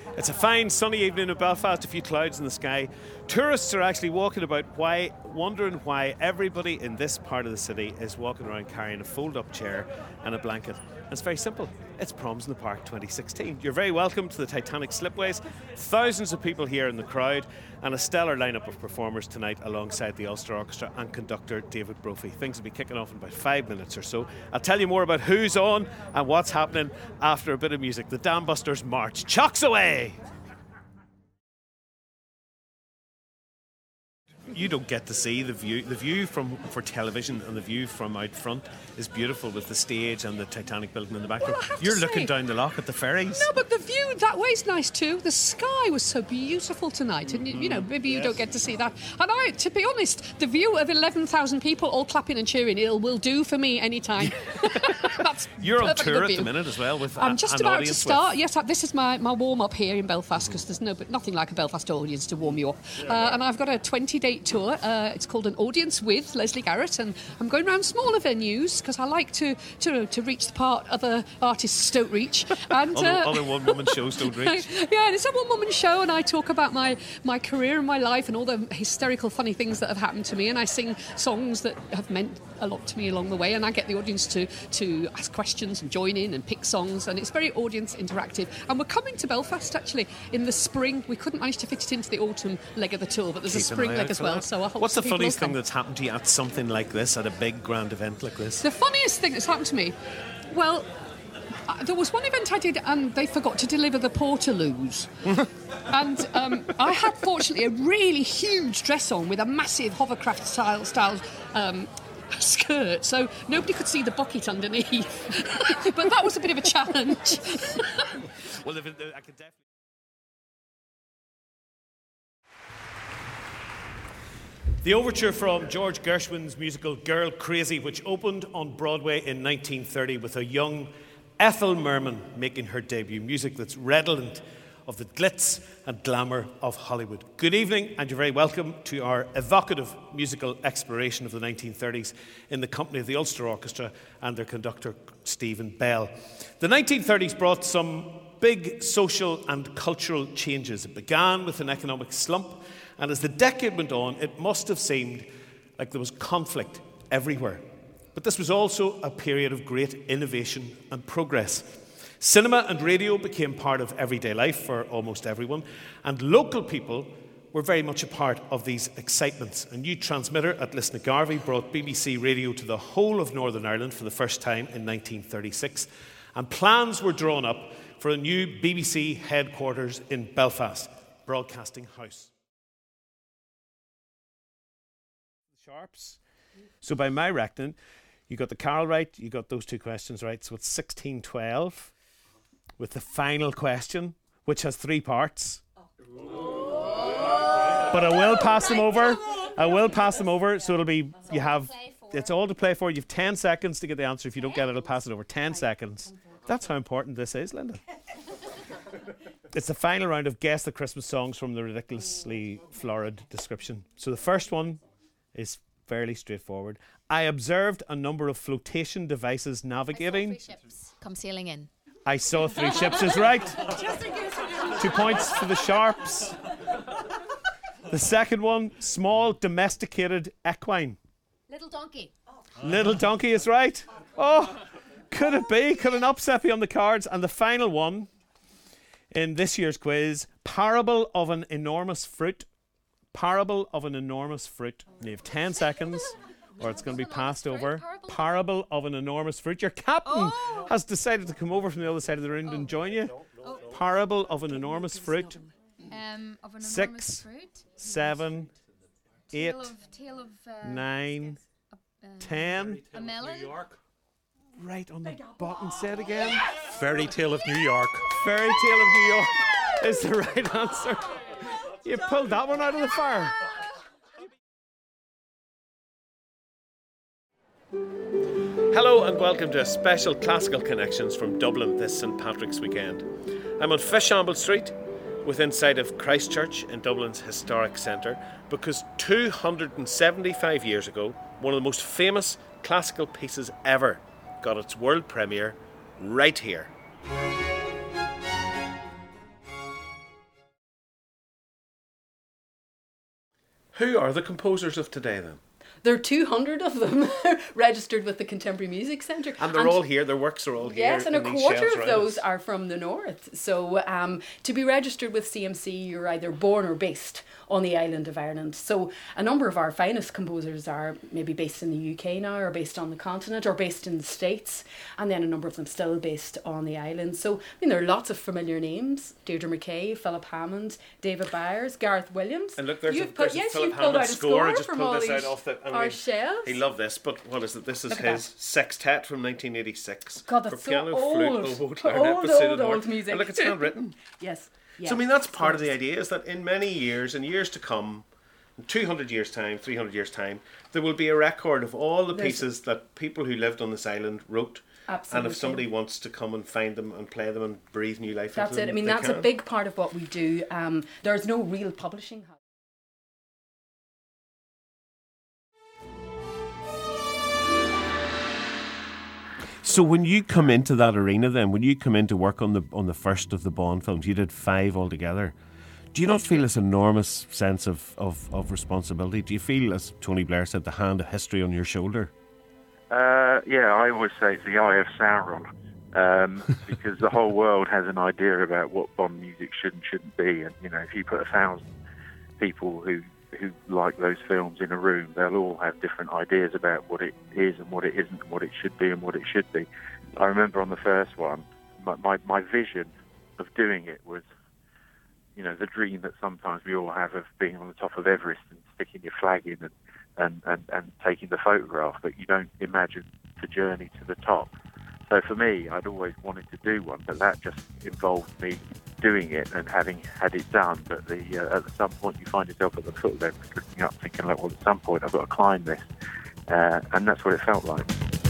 It's a fine sunny evening in Belfast, a few clouds in the sky. Tourists are actually walking about wondering why everybody in this part of the city is walking around carrying a fold-up chair and a blanket. And it's very simple. It's Proms in the Park 2016. You're very welcome to the Titanic Slipways. Thousands of people here in the crowd and a stellar lineup of performers tonight alongside the Ulster Orchestra and conductor David Brophy. Things will be kicking off in about 5 minutes or so. I'll tell you more about who's on and what's happening after a bit of music. The Dam Busters march. Chocks away! You don't get to see the view. The view for television and the view from out front is beautiful with the stage and the Titanic building in the background. Well, you're looking down the loch at the ferries. No, but the view that way's nice too. The sky was so beautiful tonight, and you know, maybe you don't get to see that. And to be honest, the view of 11,000 people all clapping and cheering, it will do for me anytime. That's you're on tour at the minute as well with I'm just about to start. With. Yes, this is my warm up here in Belfast, because there's nothing like a Belfast audience to warm you up. And I've got a 20-date tour. It's called An Audience with Leslie Garrett, and I'm going around smaller venues because I like to reach the part other artists don't reach. And other one-woman shows don't reach. Yeah, it's a one-woman show, and I talk about my career and my life and all the hysterical, funny things that have happened to me, and I sing songs that have meant a lot to me along the way, and I get the audience to ask questions and join in and pick songs, and it's very audience interactive. And we're coming to Belfast actually in the spring. We couldn't manage to fit it into the autumn leg of the tour, but there's a spring leg as well. That. So I hope what's the funniest thing that's happened to you at something like this, at a big grand event like this? The funniest thing that's happened to me, well, there was one event I did and they forgot to deliver the portaloos. And I had, fortunately, a really huge dress on with a massive hovercraft style skirt, so nobody could see the bucket underneath. But that was a bit of a challenge. Well, I could definitely... The overture from George Gershwin's musical Girl Crazy, which opened on Broadway in 1930 with a young Ethel Merman making her debut. Music that's redolent of the glitz and glamour of Hollywood. Good evening, and you're very welcome to our evocative musical exploration of the 1930s in the company of the Ulster Orchestra and their conductor Stephen Bell. The 1930s brought some big social and cultural changes. It began with an economic slump, and as the decade went on, it must have seemed like there was conflict everywhere. But this was also a period of great innovation and progress. Cinema and radio became part of everyday life for almost everyone, and local people were very much a part of these excitements. A new transmitter at Lisnagarvey brought BBC Radio to the whole of Northern Ireland for the first time in 1936, and plans were drawn up for a new BBC headquarters in Belfast, Broadcasting House. Sharps. So by my reckoning, you got the carol right, you got those two questions right, so it's 16-12 with the final question, which has 3 parts. But I will pass them over. So it'll be, it's all to play for. You have 10 seconds to get the answer. If you don't get it, I'll pass it over. 10 seconds. That's how important this is, Linda. It's the final round of Guess the Christmas Songs from the ridiculously florid description. So the first one is fairly straightforward. I observed a number of flotation devices navigating. I saw 3 ships come sailing in. I saw 3 ships is right. 2 points for the Sharps. The second one, small domesticated equine. Little donkey. Little donkey is right. Oh, could it be? Could an upset be on the cards? And the final one in this year's quiz, parable of an enormous fruit. Parable of an enormous fruit. You have 10 seconds or it's going to be passed over. Parable of an enormous fruit. Your captain has decided to come over from the other side of the room and join you. Parable of an enormous fruit. 6, 7, 8, 9, 10. A melon? Right on the button. Say it again. Fairy Tale of New York. Fairy Tale of New York is the right answer. You pulled that one out of the fire. Hello and welcome to a special Classical Connections from Dublin this St Patrick's weekend. I'm on Fishamble Street within sight of Christchurch in Dublin's historic centre because 275 years ago, one of the most famous classical pieces ever got its world premiere right here. Who are the composers of today then? There are 200 of them registered with the Contemporary Music Centre. And they're all here, their works are all here. Yes, and a quarter of those us. are from the north. So to be registered with CMC, you're either born or based on the island of Ireland. So a number of our finest composers are maybe based in the UK now, or based on the continent, or based in the States, and then a number of them still based on the island. So I mean, there are lots of familiar names: Deirdre McKay, Philip Hammond, David Byers, Gareth Williams. And look, there's a Philip Hammond score. I just from pulled all this out these off the. our shelves. He loved this, but what is it? This is Look at his that. sextet from 1986. God, that's for so piano, old. flute, oboe, Old, clarinet, old, bassoon, old music. And look, it's handwritten. Yes. So I mean, that's part of the idea, is that in many years, in years to come, in 200 years' time, 300 years' time, there will be a record of all the pieces that people who lived on this island wrote. Absolutely. And if somebody wants to come and find them and play them and breathe new life That's into them, it. I mean, they that's can. a big part of what we do. There's no real publishing house. So when you come into that arena then, when you come in to work on the first of the Bond films, you did 5 altogether, do you not feel this enormous sense of responsibility? Do you feel, as Tony Blair said, the hand of history on your shoulder? Yeah, I always say it's the eye of Sauron, because the whole world has an idea about what Bond music should and shouldn't be, and if you put 1,000 people who like those films in a room, they'll all have different ideas about what it is and what it isn't, and what it should be and what it should be. I remember on the first one, my vision of doing it was, the dream that sometimes we all have of being on the top of Everest and sticking your flag in and taking the photograph, but you don't imagine the journey to the top. So for me, I'd always wanted to do one, but that just involved me doing it and having had it done. But at some point you find yourself at the foot of Everest looking up thinking, well, at some point I've got to climb this. And that's what it felt like.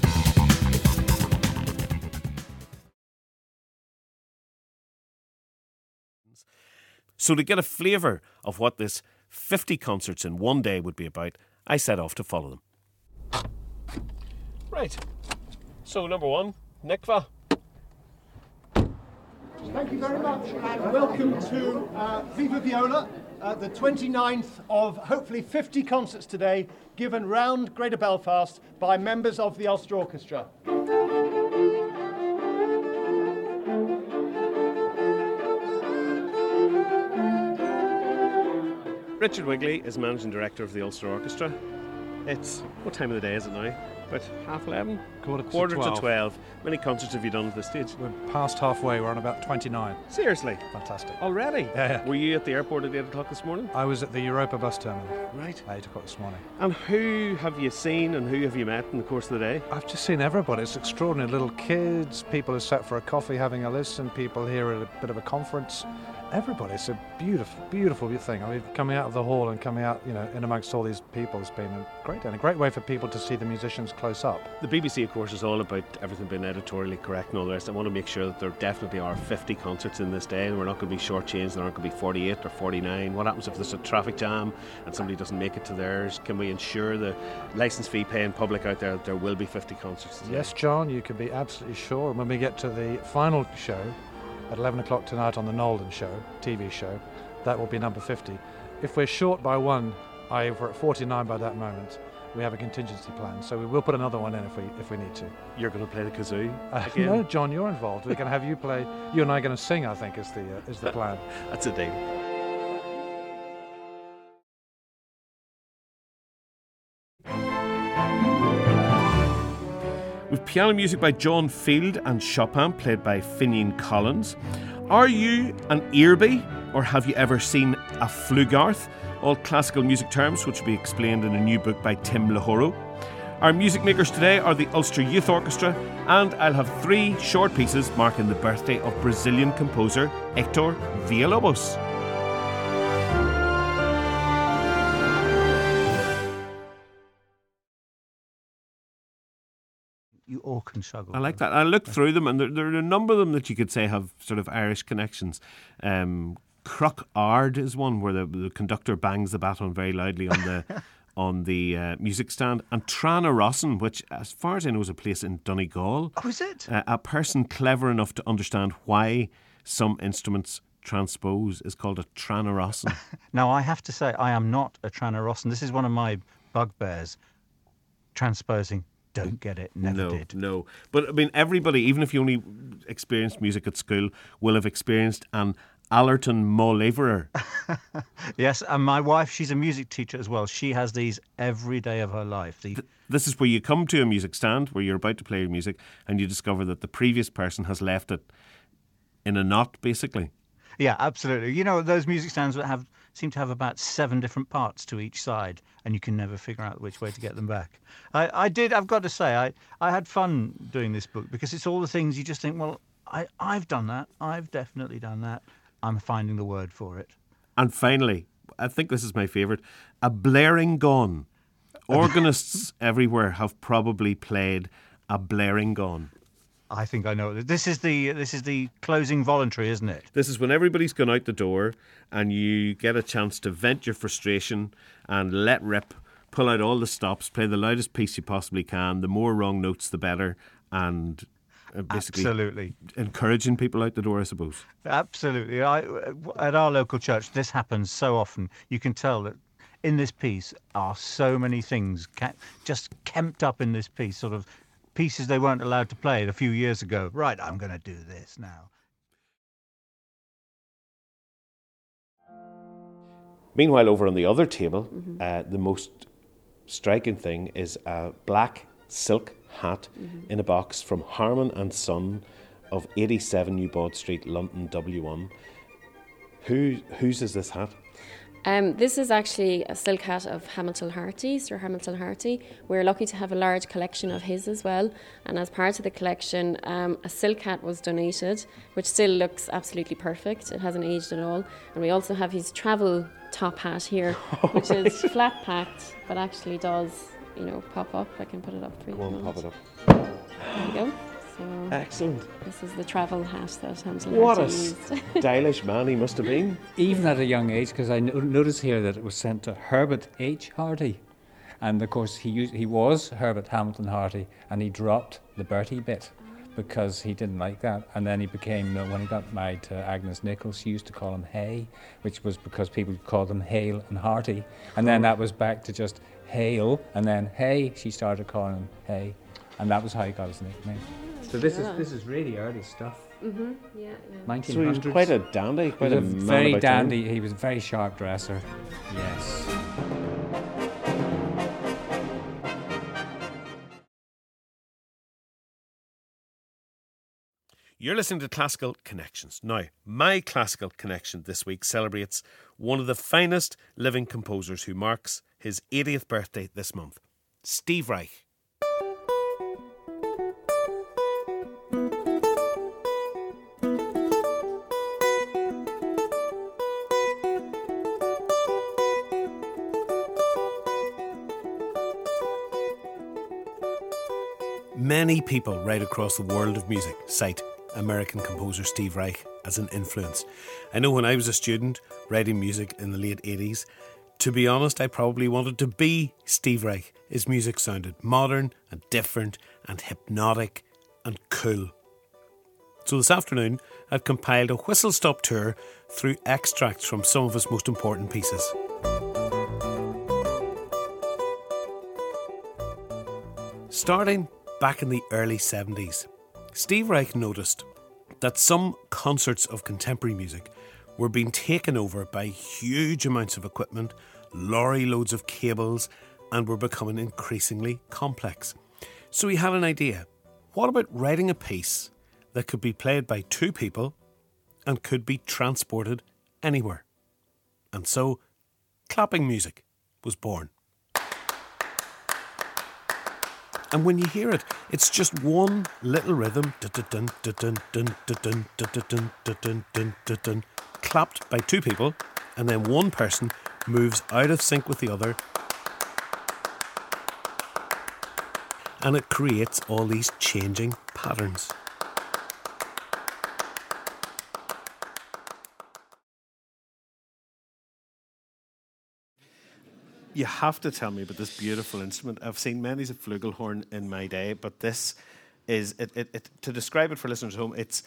So to get a flavour of what this 50 concerts in one day would be about, I set off to follow them. Right. So number 1, Nikva. Thank you very much, and welcome to Viva Viola, the 29th of hopefully 50 concerts today, given round Greater Belfast by members of the Ulster Orchestra. Richard Wigley is Managing Director of the Ulster Orchestra. It's, what time of the day is it now? About 11:30? Quarter to 12. How many concerts have you done at this stage? We're past halfway, we're on about 29. Seriously? Fantastic. Already? Yeah. Were you at the airport at 8 o'clock this morning? I was at the Europa bus terminal. Right. At 8 o'clock this morning. And who have you seen and who have you met in the course of the day? I've just seen everybody. It's extraordinary. Little kids, people who sat for a coffee having a listen, people here at a bit of a conference. Everybody. It's a beautiful, beautiful thing. I mean, coming out of the hall and coming out, in amongst all these people has been a great day and a great way for people to see the musicians close up. The BBC, of course, is all about everything being editorially correct and all the rest. I want to make sure that there definitely are 50 concerts in this day, and we're not going to be shortchanged. There aren't going to be 48 or 49. What happens if there's a traffic jam and somebody doesn't make it to theirs? Can we ensure the licence fee paying public out there that there will be 50 concerts today? Yes, John, you can be absolutely sure. And when we get to the final show at 11 o'clock tonight on the Nolden show, TV show, that will be number 50. If we're short by one, i.e. if we're at 49 by that moment, we have a contingency plan, so we will put another one in if we need to. You're going to play the kazoo again? No, John, you're involved. We're going to have you play. You and I are going to sing, I think, is the plan. That's a deal. With piano music by John Field and Chopin, played by Finian Collins. Are you an earbie, or have you ever seen a flugarth? All classical music terms which will be explained in a new book by Tim Lahoro. Our music makers today are the Ulster Youth Orchestra, and I'll have 3 short pieces marking the birthday of Brazilian composer Hector Villa-Lobos. You all can struggle. I like that. I looked through them, and there are a number of them that you could say have sort of Irish connections. Crock Ard is one where the conductor bangs the baton very loudly on the on the music stand. And Trana Rossin, which, as far as I know, is a place in Donegal. Oh, is it? A person clever enough to understand why some instruments transpose is called a tranarossan. Now, I have to say, I am not a tranarossan. This is one of my bugbears. Transposing. Don't get it. Never did. No. But, I mean, everybody, even if you only experienced music at school, will have experienced an Allerton Mauleverer. Yes, and my wife, she's a music teacher as well. She has these every day of her life. This is where you come to a music stand where you're about to play your music and you discover that the previous person has left it in a knot, basically. Yeah, absolutely. You know, those music stands that seem to have about 7 different parts to each side, and you can never figure out which way to get them back. I've got to say, I had fun doing this book because it's all the things you just think, well, I've done that. I've definitely done that. I'm finding the word for it. And finally, I think this is my favourite, a blaring gone. Organists everywhere have probably played a blaring gone. I think I know. This is the closing voluntary, isn't it? This is when everybody's gone out the door and you get a chance to vent your frustration and let rip, pull out all the stops, play the loudest piece you possibly can, the more wrong notes the better, and basically absolutely encouraging people out the door, I suppose. Absolutely. At our local church, this happens so often. You can tell that in this piece are so many things just kemped up in this piece, sort of pieces they weren't allowed to play a few years ago. Right, I'm going to do this now. Meanwhile, over on the other table, the most striking thing is a black silk hat in a box from Harman and Son of 87 New Bod Street, London, W1. Whose is this hat? This is actually a silk hat of Hamilton Harty, Sir Hamilton Harty. We're lucky to have a large collection of his as well. And as part of the collection, a silk hat was donated, which still looks absolutely perfect. It hasn't aged at all. And we also have his travel top hat here, which is flat packed, but actually does, pop up. I can put it up for you. Go on, pop it up. There you go. So excellent. This is the travel hat that Hamilton What Harty a used. stylish man he must have been. Even at a young age, because I noticed here that it was sent to Herbert H. Harty. And of course he was Herbert Hamilton Harty, and he dropped the Bertie bit because he didn't like that. And then he became, when he got married to Agnes Nichols, she used to call him Hay, which was because people called him Hale and Harty. And then that was back to just Hale, and then Hay, she started calling him Hay. And that was how he got his nickname. So this is really early stuff. Mm-hmm. Yeah. 1900s. So he was quite a dandy, quite a man very about dandy. town. He was a very sharp dresser. Yes. You're listening to Classical Connections. Now, my classical connection this week celebrates one of the finest living composers who marks his 80th birthday this month, Steve Reich. Many people right across the world of music cite American composer Steve Reich as an influence. I know when I was a student writing music in the late 80s, to be honest, I probably wanted to be Steve Reich. His music sounded modern and different and hypnotic and cool. So this afternoon, I've compiled a whistle-stop tour through extracts from some of his most important pieces. Starting back in the early 70s, Steve Reich noticed that some concerts of contemporary music were being taken over by huge amounts of equipment, lorry loads of cables, and were becoming increasingly complex. So he had an idea. What about writing a piece that could be played by 2 people and could be transported anywhere? And so, clapping music was born. And when you hear it, it's just one little rhythm, clapped by 2 people, and then one person moves out of sync with the other, and it creates all these changing patterns. You have to tell me about this beautiful instrument. I've seen many a flugelhorn in my day, but this is to describe it for listeners at home. It's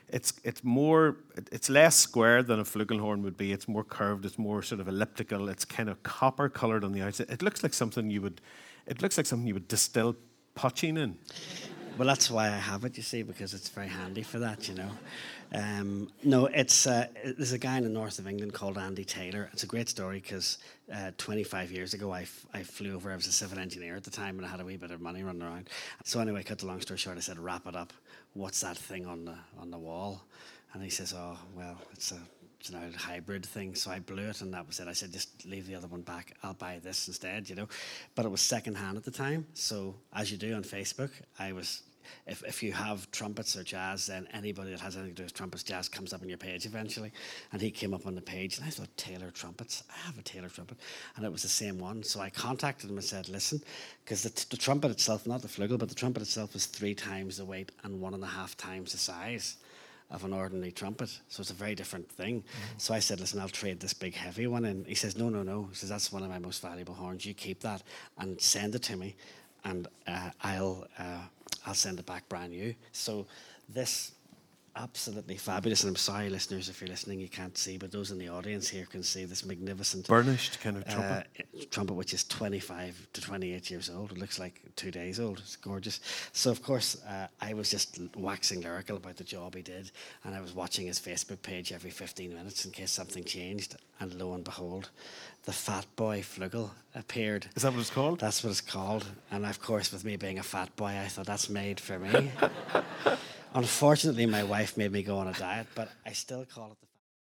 it's less square than a flugelhorn would be. It's more curved. It's more sort of elliptical. It's kind of copper coloured on the outside. It looks like something you would distill poaching in. Well, that's why I have it, you see, because it's very handy for that, No, there's a guy in the north of England called Andy Taylor. It's a great story because 25 years ago I flew over. I was a civil engineer at the time and I had a wee bit of money running around. So anyway, cut the long story short, I said, wrap it up. What's that thing on the wall? And he says, oh, well, it's an old hybrid thing. So I blew it and that was it. I said, just leave the other one back. I'll buy this instead, But it was second hand at the time. So as you do on Facebook, if you have trumpets or jazz, then anybody that has anything to do with trumpets, jazz comes up on your page eventually. And he came up on the page, and I thought, Taylor trumpets? I have a Taylor trumpet. And it was the same one. So I contacted him and said, listen, because the trumpet itself, not the flugel, but the trumpet itself is 3 times the weight and 1.5 times the size of an ordinary trumpet. So it's a very different thing. So I said, listen, I'll trade this big heavy one. And he says, no. He says, that's one of my most valuable horns. You keep that and send it to me. And I'll send it back brand new. So this absolutely fabulous, and I'm sorry, listeners, if you're listening, you can't see, but those in the audience here can see this magnificent burnished kind of trumpet, which is 25 to 28 years old. It looks like 2 days old. It's gorgeous. So of course, I was just waxing lyrical about the job he did, and I was watching his Facebook page every 15 minutes in case something changed, and lo and behold, the Fat Boy Flugel appeared. Is that what it's called? That's what it's called. And of course, with me being a fat boy, I thought that's made for me. Unfortunately, my wife made me go on a diet, but I still call it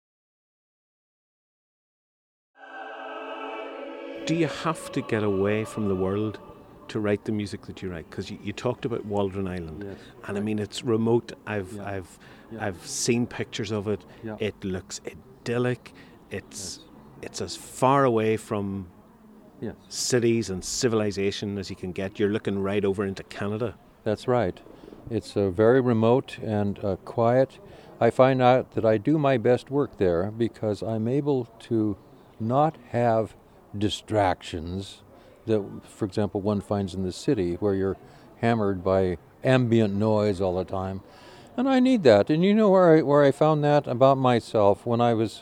the. Do you have to get away from the world to write the music that you write? Because you talked about Waldron Island, yes, and I mean it's remote. I've seen pictures of it. Yeah. It looks idyllic. It's as far away from cities and civilization as you can get. You're looking right over into Canada. That's right. It's very remote and quiet. I find out that I do my best work there because I'm able to not have distractions that, for example, one finds in the city where you're hammered by ambient noise all the time. And I need that. And you know where I found that about myself when I was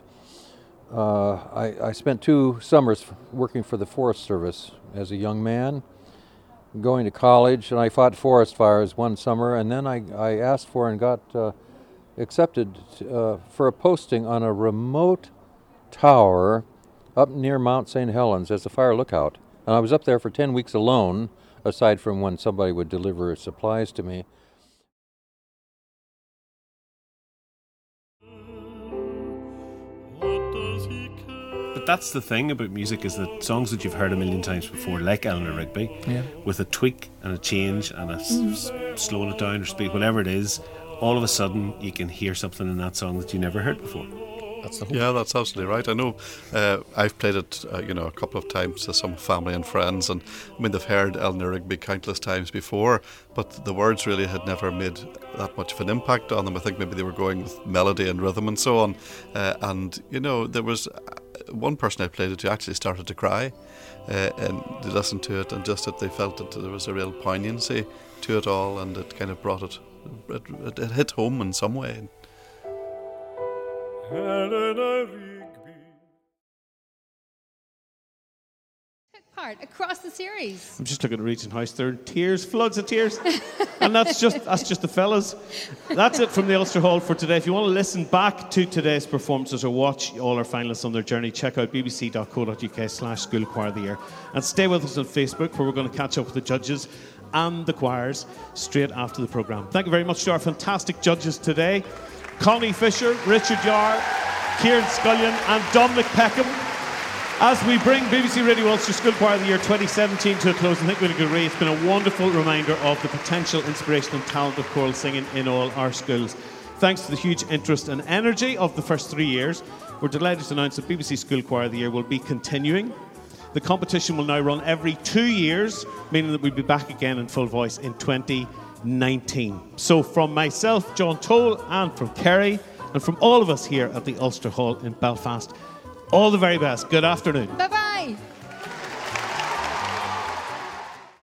I spent 2 summers working for the Forest Service as a young man, going to college, and I fought forest fires one summer, and then I asked for and got accepted for a posting on a remote tower up near Mount St. Helens as a fire lookout. And I was up there for 10 weeks alone, aside from when somebody would deliver supplies to me. But that's the thing about music, is that songs that you've heard a million times before, like Eleanor Rigby, with a tweak and a change and a slowing it down or speed, whatever it is, all of a sudden you can hear something in that song that you never heard before. That's the whole. Yeah, that's absolutely right. I know I've played it a couple of times to some family and friends, and I mean they've heard Eleanor Rigby countless times before, but the words really had never made that much of an impact on them. I think maybe they were going with melody and rhythm and so on, and there was one person I played it to actually started to cry, and they listened to it, and just that they felt that there was a real poignancy to it all, and it kind of brought it hit home in some way. Eleanor Rigby. Part across the series. I'm just looking at Regent House. There are tears, floods of tears, and that's just the fellas. That's it from the Ulster Hall for today. If you want to listen back to today's performances or watch all our finalists on their journey, check out bbc.co.uk/School Choir of the Year, and stay with us on Facebook, where we're going to catch up with the judges and the choirs straight after the programme. Thank you very much to our fantastic judges today: Connie Fisher, Richard Yar, Kieran Scullion and Dominic Peckham. As we bring BBC Radio Ulster School Choir of the Year 2017 to a close, I think we'll agree it's been a wonderful reminder of the potential, inspiration and talent of choral singing in all our schools. Thanks to the huge interest and energy of the first 3 years, we're delighted to announce that BBC School Choir of the Year will be continuing. The competition will now run every 2 years, meaning that we'll be back again in full voice in 2019. So from myself, John Toll, and from Kerry, and from all of us here at the Ulster Hall in Belfast, all the very best. Good afternoon. Bye-bye.